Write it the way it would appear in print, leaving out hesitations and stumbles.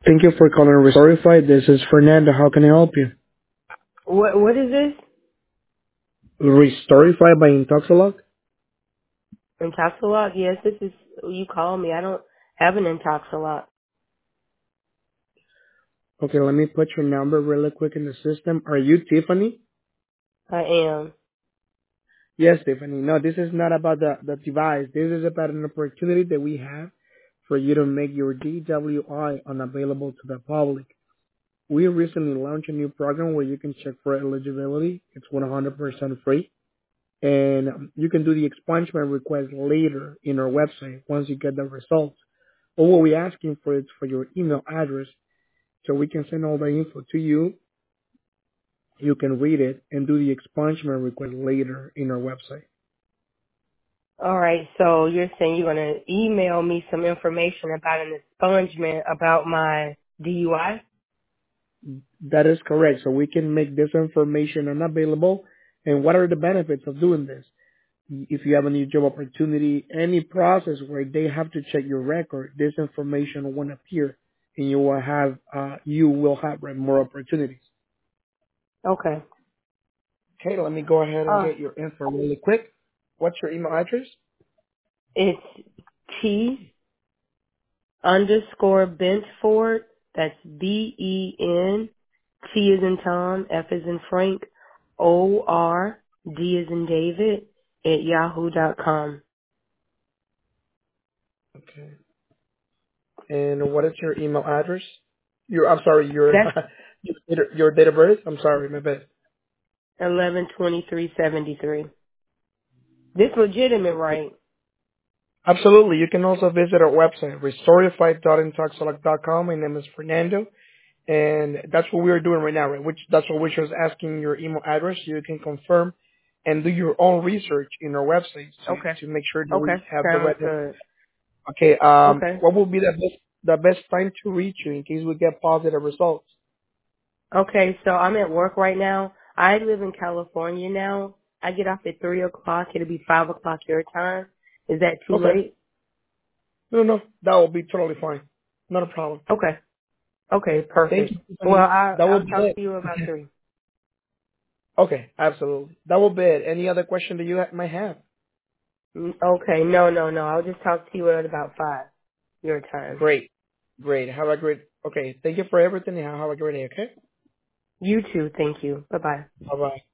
Thank you for calling Restorify. This is Fernando. How can I help you? What is this? Restorify by Intoxilog? Intoxilot? Yes, this is you call me. I don't have an Intoxilot. Okay, let me put your number really quick in the system. Are you Tiffany? I am. Yes, Tiffany. No, this is not about the device. This is about an opportunity that we have for you to make your DWI unavailable to the public. We recently launched a new program where you can check for eligibility. It's 100% free. And you can do the expungement request later in our website once you get the results. All what we're asking for is for your email address so we can send all the info to you. You can read it and do the expungement request later in our website. All right, so you're saying you're gonna email me some information about an expungement about my DUI? That is correct. So we can make this information unavailable. And what are the benefits of doing this? If you have a new job opportunity, any process where they have to check your record, this information won't appear, and you will have more opportunities. Okay. Okay, let me go ahead and Uh, get your info really quick. What's your email address? it's T underscore Benford. That's BEN. T is in Tom. F is in Frank. ORD is in David at yahoo.com. Okay. And what is your email address? I'm sorry, your That's your date of birth? I'm sorry, my bad. 112373. This legitimate, right? Absolutely. You can also visit our website, restorify.intoxilog.com. My name is Fernando, and that's what we're doing right now, right? That's what we're just asking your email address so you can confirm and do your own research in our website Okay. to make sure that Okay. we have the Sounds right. good. Okay. Okay. What will be the best time to reach you in case we get positive results? Okay, so I'm at work right now. I live in California now. I get off at 3 o'clock. It'll be 5 o'clock your time. Is that too Okay. late? No, that will be totally fine. Not a problem. Okay. Okay, Thank perfect. you, Well, Tiffany. That will I'll be talk it. to you about 3. Okay, absolutely. That will be it. Any other question that you might have? Okay, no. I'll just talk to you at about 5 your time. Great. Great. Have a great, okay. Thank you for everything and have a great day, okay? You too. Thank you. Bye-bye. Bye-bye.